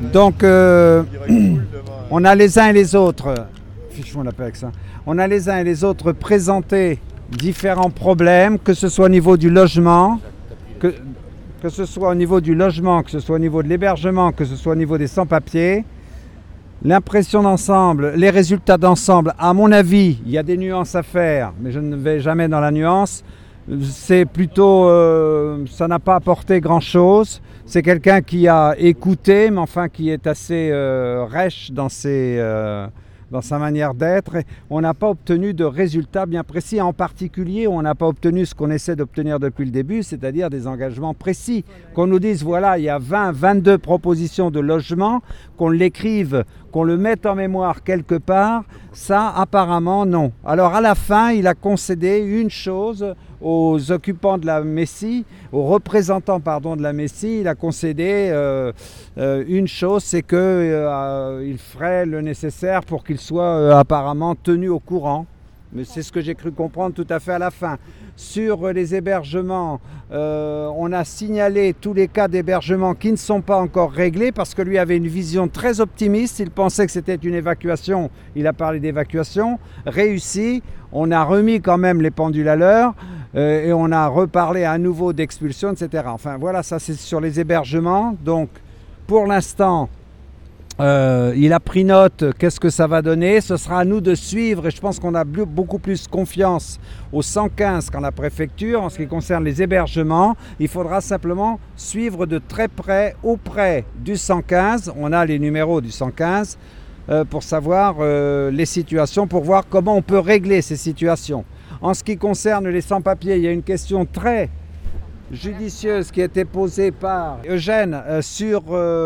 Donc, on a les uns et les autres, on appelle avec ça. On a les uns et les autres présenté différents problèmes, que ce soit au niveau du logement, que ce soit au niveau du logement, que ce soit au niveau de l'hébergement, que ce soit au niveau des sans-papiers. L'impression d'ensemble, les résultats d'ensemble, à mon avis, il y a des nuances à faire, mais je ne vais jamais dans la nuance. C'est plutôt, ça n'a pas apporté grand-chose. C'est quelqu'un qui a écouté, mais enfin qui est assez rêche dans sa manière d'être. On n'a pas obtenu de résultats bien précis. En particulier, on n'a pas obtenu ce qu'on essaie d'obtenir depuis le début, c'est-à-dire des engagements précis. Qu'on nous dise, voilà, il y a 20, 22 propositions de logement, qu'on l'écrive, qu'on le mette en mémoire quelque part, ça, apparemment, non. Alors, à la fin, il a concédé une chose aux occupants de la Messie, aux représentants, pardon, de la Messie. Il a concédé une chose, c'est qu'il ferait le nécessaire pour qu'il soit apparemment tenu au courant. Mais c'est ce que j'ai cru comprendre tout à fait à la fin. Sur les hébergements, on a signalé tous les cas d'hébergement qui ne sont pas encore réglés parce que lui avait une vision très optimiste. Il pensait que c'était une évacuation. Il a parlé d'évacuation réussie. On a remis quand même les pendules à l'heure et on a reparlé à nouveau d'expulsion, etc. Enfin voilà, ça c'est sur les hébergements. Donc pour l'instant, il a pris note, qu'est-ce que ça va donner. Ce sera à nous de suivre et je pense qu'on a beaucoup plus confiance au 115 qu'en la préfecture en ce qui concerne les hébergements. Il faudra simplement suivre de très près auprès du 115. On a les numéros du 115 pour savoir les situations, pour voir comment on peut régler ces situations. En ce qui concerne les sans-papiers, il y a une question très judicieuse qui a été posée par Eugène sur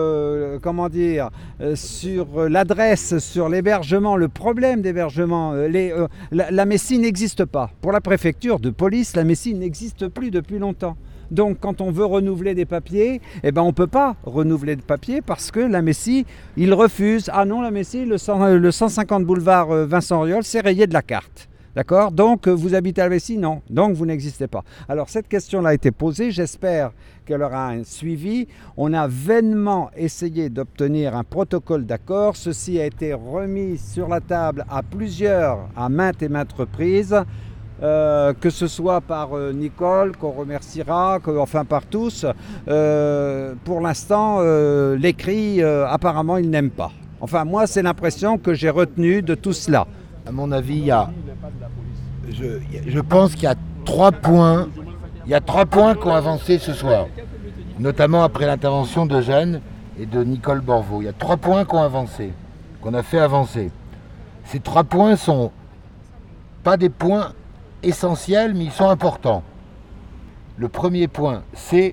l'adresse, sur l'hébergement, le problème d'hébergement. La Messie n'existe pas. Pour la préfecture de police, la Messie n'existe plus depuis longtemps. Donc quand on veut renouveler des papiers, on ne peut pas renouveler de papiers parce que la Messie, il refuse. Ah non, la Messie, le 150 boulevard Vincent Auriol, c'est rayé de la carte. D'accord ? Donc, vous habitez à la Messie ? Non. Donc, vous n'existez pas. Alors, cette question-là a été posée. J'espère qu'elle aura un suivi. On a vainement essayé d'obtenir un protocole d'accord. Ceci a été remis sur la table à maintes et maintes reprises, que ce soit par Nicole, qu'on remerciera, enfin par tous. Pour l'instant, l'écrit, apparemment, il n'aime pas. Enfin, moi, c'est l'impression que j'ai retenue de tout cela. À mon avis, je pense qu'il y a 3 points. Il y a 3 points qui ont avancé ce soir, notamment après l'intervention d'Eugène et de Nicole Borvo. Il y a 3 points qui ont avancé, qu'on a fait avancer. Ces 3 points sont pas des points essentiels, mais ils sont importants. Le premier point, c'est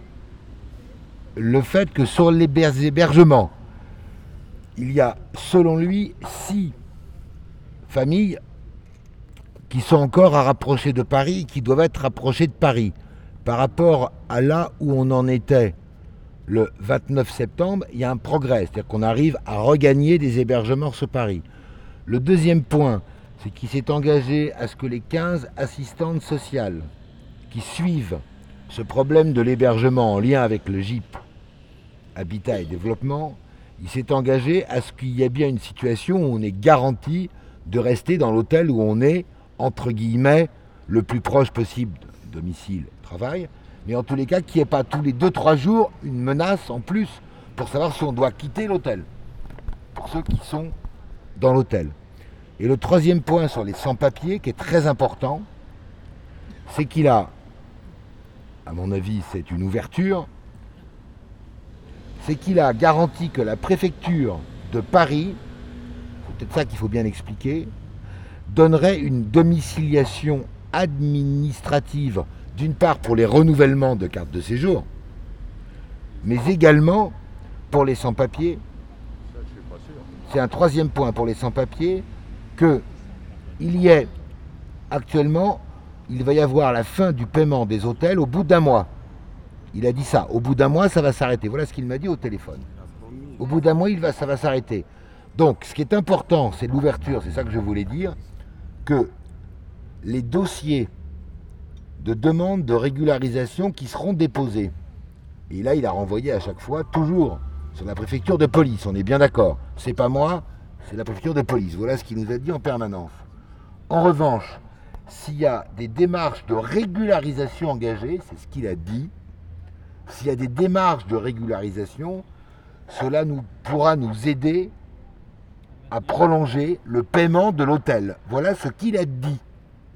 le fait que sur les hébergements, il y a, selon lui, 6 familles qui sont encore à rapprocher de Paris, qui doivent être rapprochées de Paris. Par rapport à là où on en était le 29 septembre, il y a un progrès, c'est-à-dire qu'on arrive à regagner des hébergements sur Paris. Le deuxième point, c'est qu'il s'est engagé à ce que les 15 assistantes sociales qui suivent ce problème de l'hébergement en lien avec le GIP, Habitat et Développement, il s'est engagé à ce qu'il y ait bien une situation où on est garanti de rester dans l'hôtel où on est, entre guillemets, le plus proche possible de domicile, travail, mais en tous les cas qu'il n'y ait pas tous les 2-3 jours une menace en plus pour savoir si on doit quitter l'hôtel, pour ceux qui sont dans l'hôtel. Et le troisième point sur les sans-papiers, qui est très important, c'est qu'il a, à mon avis c'est une ouverture, c'est qu'il a garanti que la préfecture de Paris, c'est peut-être ça qu'il faut bien expliquer, donnerait une domiciliation administrative, d'une part pour les renouvellements de cartes de séjour, mais également pour les sans-papiers. C'est un troisième point pour les sans-papiers, qu'il y ait actuellement, il va y avoir la fin du paiement des hôtels au bout d'1 mois. Il a dit ça, au bout d'1 mois ça va s'arrêter. Voilà ce qu'il m'a dit au téléphone. Au bout d'1 mois ça va s'arrêter. Donc ce qui est important, c'est l'ouverture, c'est ça que je voulais dire, que les dossiers de demande de régularisation qui seront déposés, et là il a renvoyé à chaque fois, toujours sur la préfecture de police, on est bien d'accord. C'est pas moi, c'est la préfecture de police. Voilà ce qu'il nous a dit en permanence. En revanche, s'il y a des démarches de régularisation engagées, c'est ce qu'il a dit, s'il y a des démarches de régularisation, cela pourra nous aider à prolonger le paiement de l'hôtel. Voilà ce qu'il a dit. D'accord ?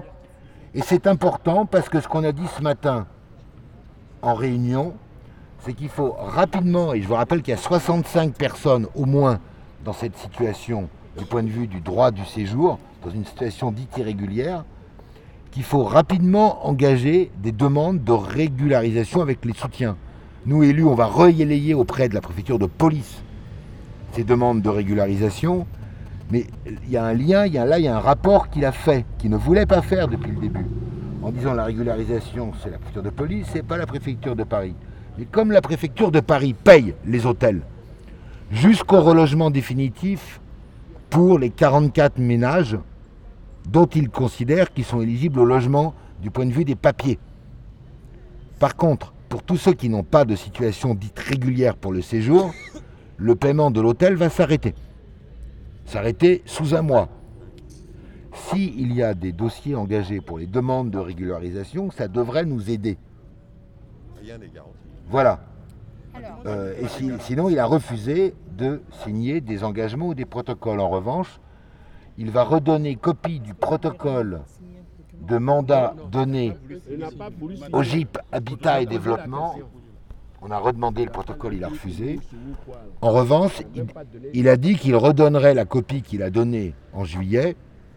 Et c'est important parce que ce qu'on a dit ce matin en réunion, c'est qu'il faut rapidement, et je vous rappelle qu'il y a 65 personnes au moins dans cette situation du point de vue du droit du séjour, dans une situation dite irrégulière, qu'il faut rapidement engager des demandes de régularisation avec les soutiens. Nous, élus, on va relayer auprès de la préfecture de police ces demandes de régularisation, mais il y a un lien, il y a un rapport qu'il a fait, qu'il ne voulait pas faire depuis le début, en disant la régularisation, c'est la préfecture de police, c'est pas la préfecture de Paris. Mais comme la préfecture de Paris paye les hôtels jusqu'au relogement définitif pour les 44 ménages dont il considère qu'ils sont éligibles au logement du point de vue des papiers. Par contre, pour tous ceux qui n'ont pas de situation dite régulière pour le séjour, le paiement de l'hôtel va s'arrêter. S'arrêter sous un mois. S'il y a des dossiers engagés pour les demandes de régularisation, ça devrait nous aider. Rien n'est garanti. Voilà. Sinon, il a refusé de signer des engagements ou des protocoles. En revanche, il va redonner copie du protocole de mandat donné au GIP Habitat et Développement. On a redemandé le protocole, il a refusé. En revanche, il a dit qu'il redonnerait la copie qu'il a donnée en juillet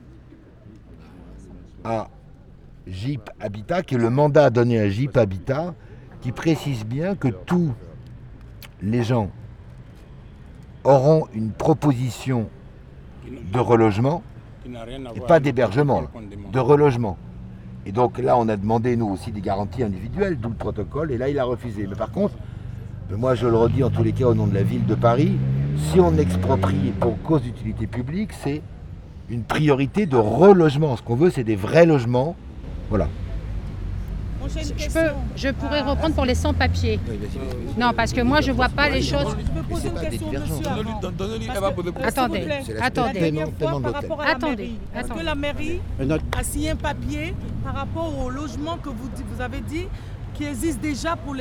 à GIP Habitat, qui est le mandat donné à GIP Habitat, qui précise bien que tous les gens auront une proposition de relogement, et pas d'hébergement, de relogement. Et donc là, on a demandé, nous aussi, des garanties individuelles, d'où le protocole, et là, il a refusé. Mais par contre, moi, je le redis en tous les cas au nom de la ville de Paris, si on exproprie pour cause d'utilité publique, c'est une priorité de relogement. Ce qu'on veut, c'est des vrais logements. Voilà. Je pourrais reprendre pour les sans-papiers. Non, parce que moi, je ne vois pas les choses. Je peux poser une question, monsieur. Attendez. La dernière fois, par rapport à la mairie, est-ce que la mairie a signé un papier par rapport au logement que vous avez dit qui existe déjà pour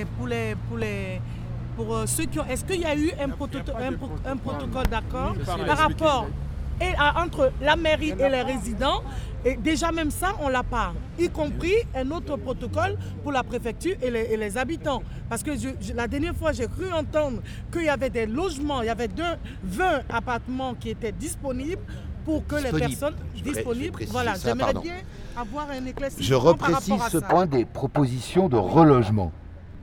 ceux qui ont... Est-ce qu'il y a eu un protocole d'accord par rapport entre la mairie et les résidents? Et déjà même ça, on ne l'a pas, y compris un autre protocole pour la préfecture et les habitants. Parce que la dernière fois, j'ai cru entendre qu'il y avait des logements, il y avait 20 appartements qui étaient disponibles pour que les personnes disponibles... Voilà, j'aimerais bien avoir un éclaircissement. Je reprécise ce point des propositions de relogement.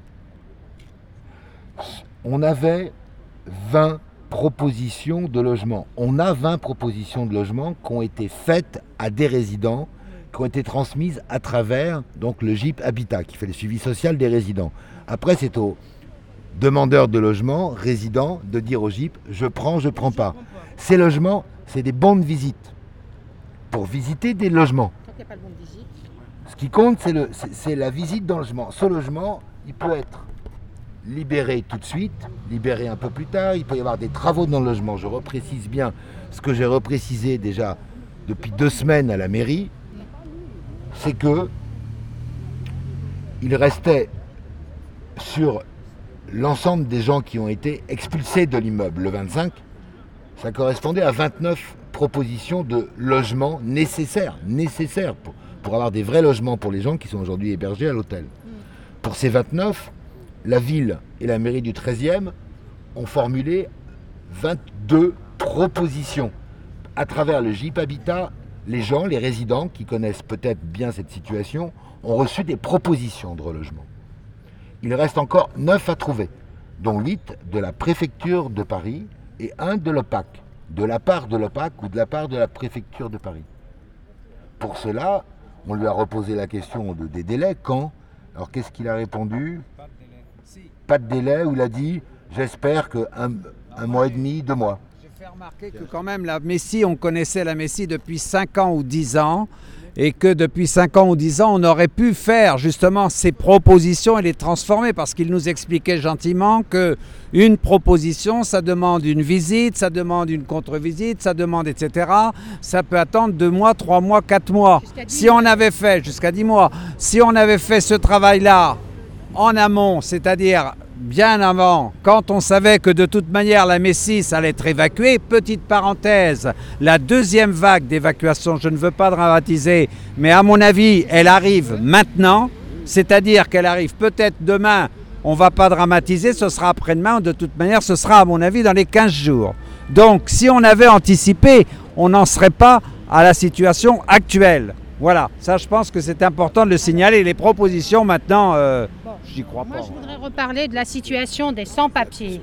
On avait 20 propositions de logement. On a 20 propositions de logement qui ont été faites à des résidents, qui ont été transmises à travers donc, le GIP Habitat, qui fait le suivi social des résidents. Après, c'est aux demandeurs de logement, résidents, de dire au GIP, je prends pas. Ces logements, c'est des bons de visite, pour visiter des logements. Ce qui compte, c'est la visite dans le logement. Ce logement, il peut être libéré tout de suite, libéré un peu plus tard, il peut y avoir des travaux dans le logement. Je reprécise bien ce que j'ai reprécisé déjà depuis 2 semaines à la mairie, c'est que il restait sur l'ensemble des gens qui ont été expulsés de l'immeuble le 25, ça correspondait à 29 propositions de logements nécessaires pour avoir des vrais logements pour les gens qui sont aujourd'hui hébergés à l'hôtel. Pour ces 29, la ville et la mairie du 13e ont formulé 22 propositions. À travers le GIP Habitat, les gens, les résidents qui connaissent peut-être bien cette situation, ont reçu des propositions de relogement. Il reste encore 9 à trouver, dont 8 de la préfecture de Paris et 1 de l'OPAC, de la part de l'OPAC ou de la part de la préfecture de Paris. Pour cela, on lui a reposé la question des délais, quand ? Alors qu'est-ce qu'il a répondu ? Pas de délai, où il a dit, j'espère qu'un mois et demi, 2 mois. Je vais remarqué que quand même la Messie, on connaissait la Messie depuis 5 ans ou 10 ans et que depuis 5 ans ou 10 ans, on aurait pu faire justement ces propositions et les transformer parce qu'il nous expliquait gentiment qu'une proposition, ça demande une visite, ça demande une contre-visite, ça demande etc. Ça peut attendre 2 mois, 3 mois, 4 mois. Si on avait fait, jusqu'à 10 mois, si on avait fait ce travail-là en amont, c'est-à-dire bien avant, quand on savait que de toute manière la Messie allait être évacuée, petite parenthèse, la deuxième vague d'évacuation, je ne veux pas dramatiser, mais à mon avis, elle arrive maintenant, c'est-à-dire qu'elle arrive peut-être demain, on ne va pas dramatiser, ce sera après-demain, de toute manière, ce sera à mon avis dans les 15 jours. Donc si on avait anticipé, on n'en serait pas à la situation actuelle. Voilà, ça je pense que c'est important de le signaler. Les propositions maintenant, j'y crois pas. Moi je voudrais reparler de la situation des sans-papiers.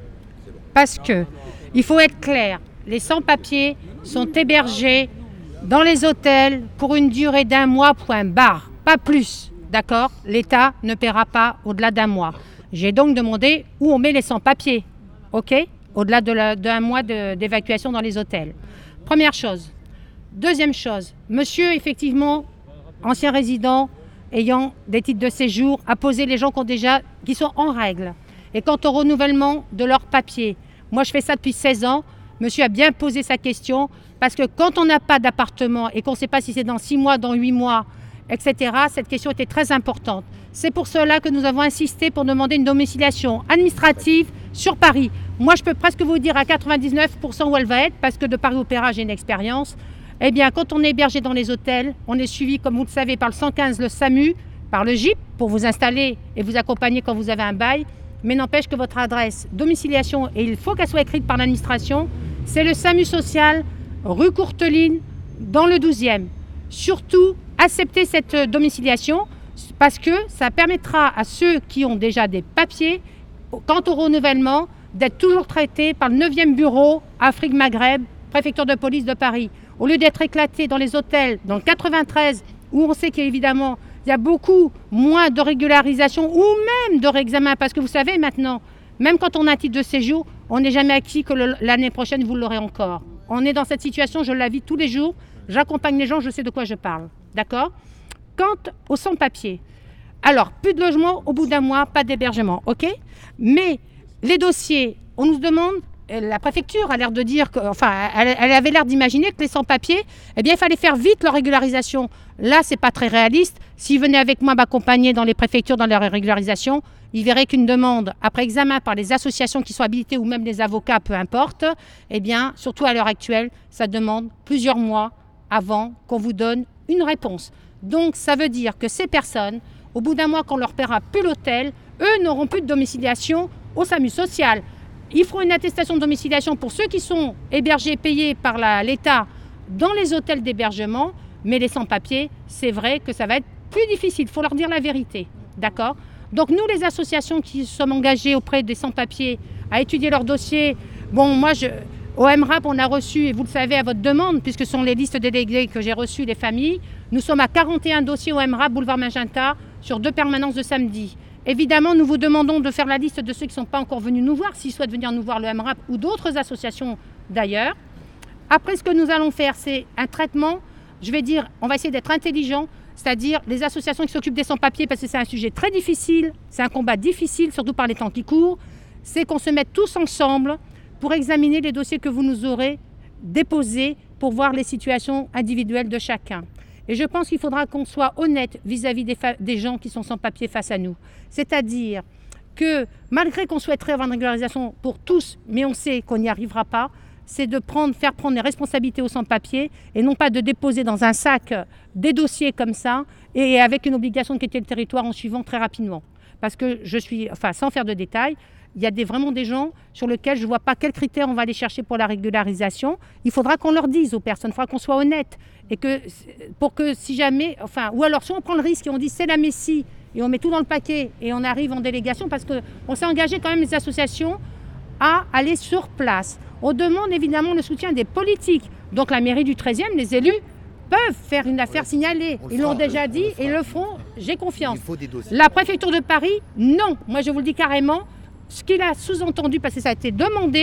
Parce que, il faut être clair, les sans-papiers sont hébergés dans les hôtels pour une durée d'1 mois, point barre, pas plus. D'accord ? L'État ne paiera pas au-delà d'1 mois. J'ai donc demandé où on met les sans-papiers, ok ? Au-delà d'1 mois d'évacuation dans les hôtels. Première chose. Deuxième chose, monsieur, effectivement, ancien résident, ayant des titres de séjour, a posé les gens qui sont en règle. Et quant au renouvellement de leurs papiers, moi je fais ça depuis 16 ans, monsieur a bien posé sa question, parce que quand on n'a pas d'appartement et qu'on ne sait pas si c'est dans 6 mois, dans 8 mois, etc., cette question était très importante. C'est pour cela que nous avons insisté pour demander une domiciliation administrative sur Paris. Moi je peux presque vous dire à 99% où elle va être, parce que de Paris Opéra, j'ai une expérience. Eh bien, quand on est hébergé dans les hôtels, on est suivi, comme vous le savez, par le 115, le SAMU, par le GIP, pour vous installer et vous accompagner quand vous avez un bail. Mais n'empêche que votre adresse domiciliation, et il faut qu'elle soit écrite par l'administration, c'est le SAMU social, rue Courteline, dans le 12e. Surtout, acceptez cette domiciliation, parce que ça permettra à ceux qui ont déjà des papiers, quant au renouvellement, d'être toujours traités par le 9e bureau Afrique-Maghreb, préfecture de police de Paris. Au lieu d'être éclatés dans les hôtels, dans le 93, où on sait qu'évidemment, il y a beaucoup moins de régularisation ou même de réexamen. Parce que vous savez maintenant, même quand on a un titre de séjour, on n'est jamais acquis que l'année prochaine, vous l'aurez encore. On est dans cette situation, je la vis tous les jours. J'accompagne les gens, je sais de quoi je parle. D'accord ? Quant aux sans-papiers, alors, plus de logement au bout d'1 mois, pas d'hébergement, ok ? Mais les dossiers, on nous demande... La préfecture a l'air de dire elle avait l'air d'imaginer que les sans-papiers, eh bien, il fallait faire vite leur régularisation. Là, c'est pas très réaliste. S'ils venaient avec moi m'accompagner dans les préfectures, dans leur régularisation, ils verraient qu'une demande, après examen par les associations qui sont habilitées ou même les avocats, peu importe, eh bien, surtout à l'heure actuelle, ça demande plusieurs mois avant qu'on vous donne une réponse. Donc, ça veut dire que ces personnes, au bout d'1 mois, qu'on leur paiera plus l'hôtel, eux n'auront plus de domiciliation au SAMU social. Ils feront une attestation de domiciliation pour ceux qui sont hébergés, payés par l'État dans les hôtels d'hébergement, mais les sans-papiers, c'est vrai que ça va être plus difficile, il faut leur dire la vérité, d'accord ? Donc nous, les associations qui sommes engagées auprès des sans-papiers à étudier leurs dossiers, bon, moi, au MRAP, on a reçu, et vous le savez à votre demande, puisque ce sont les listes déléguées que j'ai reçues des familles, nous sommes à 41 dossiers au MRAP, boulevard Magenta, sur 2 permanences de samedi. Évidemment, nous vous demandons de faire la liste de ceux qui ne sont pas encore venus nous voir, s'ils souhaitent venir nous voir, le MRAP ou d'autres associations d'ailleurs. Après, ce que nous allons faire, c'est un traitement, je vais dire, on va essayer d'être intelligent, c'est-à-dire les associations qui s'occupent des sans-papiers, parce que c'est un sujet très difficile, c'est un combat difficile, surtout par les temps qui courent, c'est qu'on se mette tous ensemble pour examiner les dossiers que vous nous aurez déposés pour voir les situations individuelles de chacun. Et je pense qu'il faudra qu'on soit honnête vis-à-vis des gens qui sont sans papier face à nous. C'est-à-dire que malgré qu'on souhaiterait avoir une régularisation pour tous, mais on sait qu'on n'y arrivera pas, c'est de faire prendre les responsabilités aux sans-papiers et non pas de déposer dans un sac des dossiers comme ça et avec une obligation de quitter le territoire en suivant très rapidement. Parce que sans faire de détails, il y a vraiment des gens sur lesquels je ne vois pas quels critères on va aller chercher pour la régularisation. Il faudra qu'on leur dise aux personnes, il faudra qu'on soit honnête. Et pour que si jamais, ou alors si on prend le risque et on dit c'est la Messie et on met tout dans le paquet et on arrive en délégation parce qu'on s'est engagé quand même les associations à aller sur place. On demande évidemment le soutien des politiques. Donc la mairie du 13e, les élus peuvent faire une affaire signalée. Ils l'ont déjà dit et ils le feront, j'ai confiance. La préfecture de Paris, non. Moi je vous le dis carrément, ce qu'il a sous-entendu, parce que ça a été demandé,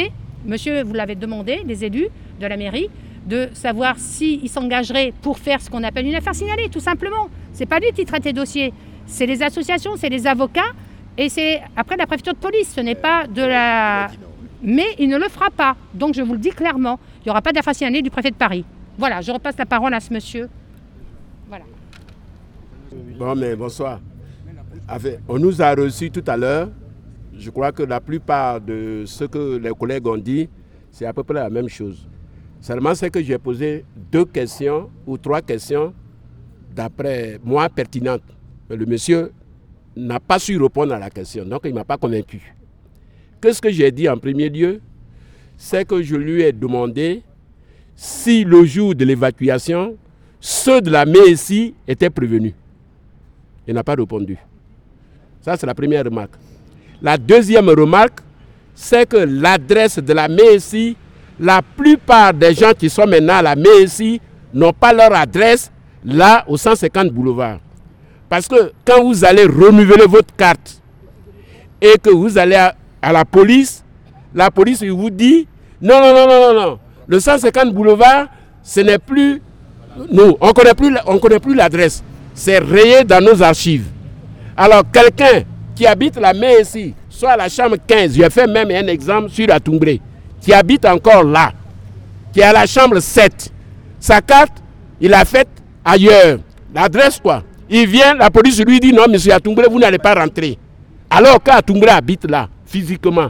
Monsieur, vous l'avez demandé, les élus de la mairie, de savoir s'ils s'engageraient pour faire ce qu'on appelle une affaire signalée, tout simplement. C'est pas lui qui traite les dossiers, c'est les associations, c'est les avocats, et c'est après la préfecture de police. Ce n'est pas de la... Mais il ne le fera pas. Donc je vous le dis clairement, il n'y aura pas d'affaire signalée du préfet de Paris. Voilà, je repasse la parole à ce monsieur. Voilà. Bon, mais bonsoir. On nous a reçus tout à l'heure. Je crois que la plupart de ce que les collègues ont dit, c'est à peu près la même chose. Seulement, c'est que j'ai posé 2 questions ou 3 questions, d'après moi, pertinentes. Mais le monsieur n'a pas su répondre à la question, donc il ne m'a pas convaincu. Qu'est-ce que j'ai dit en premier lieu? C'est que je lui ai demandé si le jour de l'évacuation, ceux de la MSI étaient prévenus. Il n'a pas répondu. Ça, c'est la première remarque. La deuxième remarque, c'est que l'adresse de la MSI, la plupart des gens qui sont maintenant à la MSI n'ont pas leur adresse là au 150 boulevard. Parce que quand vous allez renouveler votre carte et que vous allez à la police vous dit non. Le 150 boulevard, ce n'est plus... Nous, on ne connaît plus l'adresse. C'est rayé dans nos archives. Alors, quelqu'un qui habite la MSI, soit à la chambre 15, j'ai fait même un exemple sur la Toumbré, qui habite encore là, qui est à la chambre 7, sa carte, il l'a faite ailleurs. L'adresse quoi? Il vient, la police lui dit non, monsieur Atumbré, vous n'allez pas rentrer. Alors qu'Atumbré habite là, physiquement.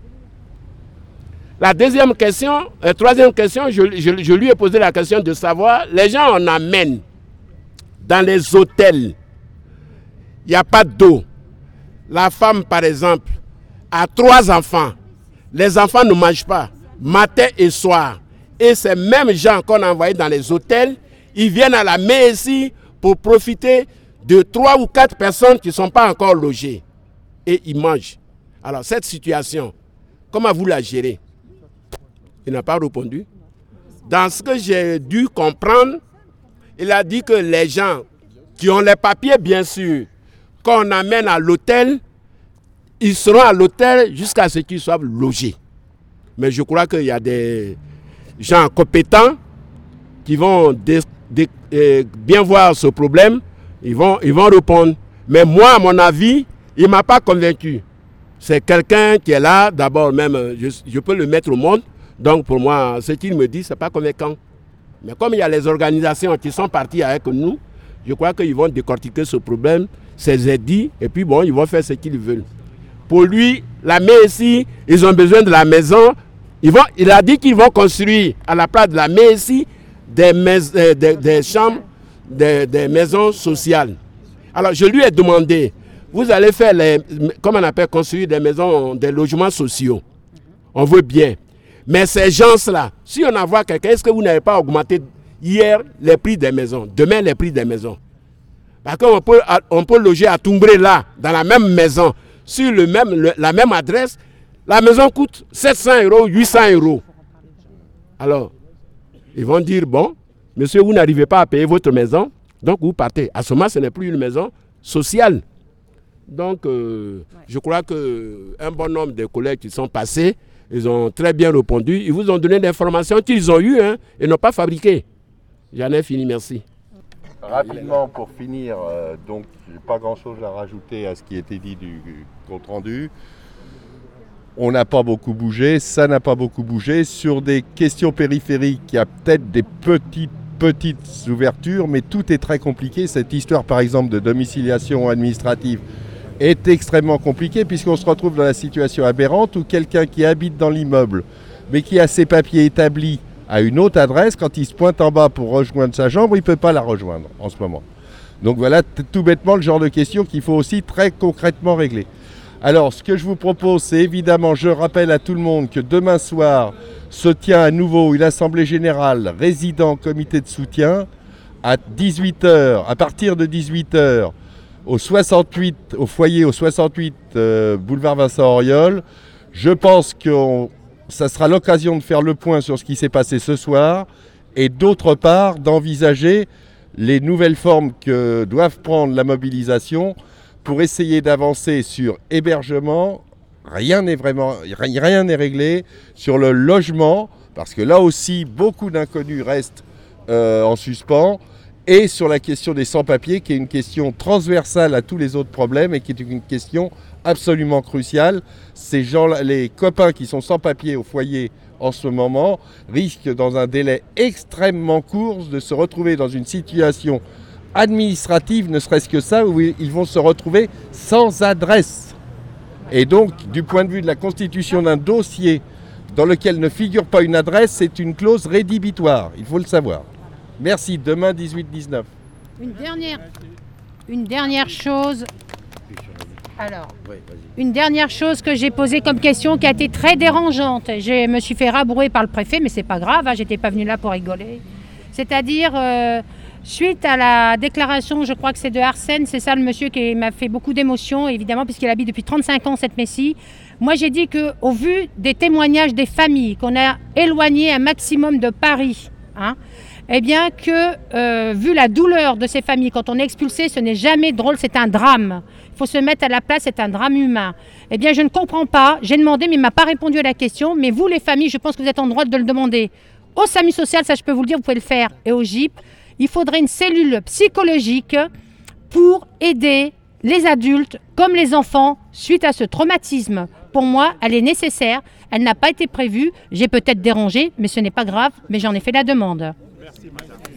La troisième question, je lui ai posé la question de savoir, les gens en amènent dans les hôtels. Il n'y a pas d'eau. La femme, par exemple, a 3 enfants. Les enfants ne mangent pas, matin et soir. Et ces mêmes gens qu'on a envoyés dans les hôtels, ils viennent à la MSI pour profiter de 3 ou 4 personnes qui ne sont pas encore logées. Et ils mangent. Alors, cette situation, comment vous la gérez? Il n'a pas répondu. Dans ce que j'ai dû comprendre, il a dit que les gens qui ont les papiers, bien sûr, qu'on amène à l'hôtel, ils seront à l'hôtel jusqu'à ce qu'ils soient logés. Mais je crois qu'il y a des gens compétents qui vont bien voir ce problème, ils vont répondre. Mais moi, à mon avis, il ne m'a pas convaincu. C'est quelqu'un qui est là, d'abord même, je peux le mettre au monde. Donc pour moi, ce qu'il me dit, ce n'est pas convaincant. Mais comme il y a les organisations qui sont parties avec nous, je crois qu'ils vont décortiquer ce problème, ces édits, et puis bon, ils vont faire ce qu'ils veulent. Pour lui, la MSI, ils ont besoin de la maison. Il a dit qu'ils vont construire à la place de la MSI des chambres, des maisons sociales. Alors je lui ai demandé, vous allez faire comment on appelle, construire des maisons, des logements sociaux. On veut bien. Mais ces gens-là, si on envoie quelqu'un, est-ce que vous n'avez pas augmenté hier les prix des maisons, demain les prix des maisons? Parce qu'on peut loger à Toumbré là, dans la même maison, sur la même adresse, la maison coûte 700 €, 800 €. Alors, ils vont dire, bon, monsieur, vous n'arrivez pas à payer votre maison, donc vous partez. À ce moment, ce n'est plus une maison sociale. Donc, je crois qu'un bon nombre de collègues qui sont passés, ils ont très bien répondu. Ils vous ont donné des informations qu'ils ont eues et n'ont pas fabriquées. J'en ai fini, merci. Rapidement, pour finir, donc, je n'ai pas grand-chose à rajouter à ce qui a été dit du compte-rendu. On n'a pas beaucoup bougé, ça n'a pas beaucoup bougé. Sur des questions périphériques, il y a peut-être des petites ouvertures, mais tout est très compliqué. Cette histoire, par exemple, de domiciliation administrative est extrêmement compliquée puisqu'on se retrouve dans la situation aberrante où quelqu'un qui habite dans l'immeuble, mais qui a ses papiers établis à une autre adresse, quand il se pointe en bas pour rejoindre sa chambre, il ne peut pas la rejoindre en ce moment. Donc voilà tout bêtement le genre de questions qu'il faut aussi très concrètement régler. Alors ce que je vous propose, c'est évidemment, je rappelle à tout le monde que demain soir se tient à nouveau une assemblée générale résident comité de soutien à 18h, à partir de 18h au foyer au 68 boulevard Vincent Auriol. Je pense que ça sera l'occasion de faire le point sur ce qui s'est passé ce soir et d'autre part d'envisager les nouvelles formes que doivent prendre la mobilisation pour essayer d'avancer sur hébergement, rien n'est réglé. Sur le logement, parce que là aussi, beaucoup d'inconnus restent en suspens. Et sur la question des sans-papiers, qui est une question transversale à tous les autres problèmes et qui est une question absolument cruciale. Ces gens, les copains qui sont sans-papiers au foyer en ce moment, risquent dans un délai extrêmement court de se retrouver dans une situation administrative, ne serait-ce que ça, où ils vont se retrouver sans adresse. Et donc, du point de vue de la constitution d'un dossier dans lequel ne figure pas une adresse, c'est une clause rédhibitoire, il faut le savoir. Merci, demain 18-19. Une dernière chose. Alors, une dernière chose que j'ai posée comme question qui a été très dérangeante. Je me suis fait rabrouer par le préfet, mais c'est pas grave, hein, j'étais pas venue là pour rigoler. C'est-à-dire, suite à la déclaration, je crois que c'est de Arsène, c'est ça le monsieur qui m'a fait beaucoup d'émotions, évidemment, puisqu'il habite depuis 35 ans cette Messie. Moi, j'ai dit qu'au vu des témoignages des familles, qu'on a éloigné un maximum de Paris, hein, eh bien que, vu la douleur de ces familles, quand on est expulsé, ce n'est jamais drôle, c'est un drame. Il faut se mettre à la place, c'est un drame humain. Eh bien, je ne comprends pas. J'ai demandé, mais il ne m'a pas répondu à la question. Mais vous, les familles, je pense que vous êtes en droit de le demander. Au SAMU social, ça je peux vous le dire, vous pouvez le faire. Et au GIP, il faudrait une cellule psychologique pour aider les adultes comme les enfants suite à ce traumatisme. Pour moi, elle est nécessaire. Elle n'a pas été prévue. J'ai peut-être dérangé, mais ce n'est pas grave. Mais j'en ai fait la demande. Merci, madame.